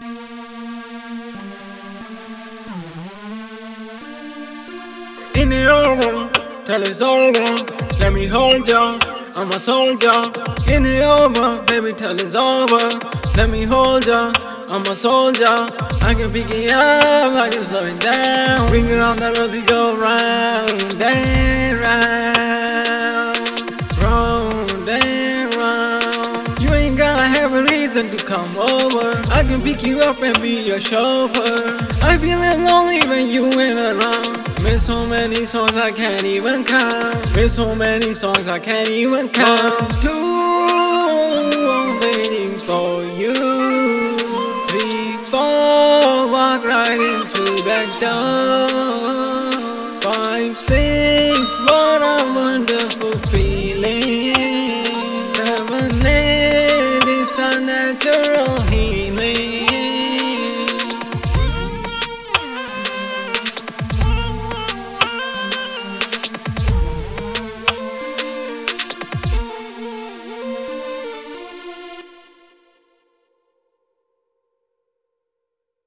In the over, till it's over, let me hold ya, I'm a soldier. In the over, baby, till it's over, let me hold ya, I'm a soldier. I can pick it up, I can slow it down. Bring it on that rosy, go round and round and round. You ain't gotta have a reason to come over. I can pick you up and be your chauffeur. I feel lonely when you ain't around. Miss so many songs I can't even count. Miss so many songs I can't even count. 2, I'm waiting for you. 3, 4, walk right into that door. 5, 6, what a wonderful feeling. 7, 8, it's unnatural.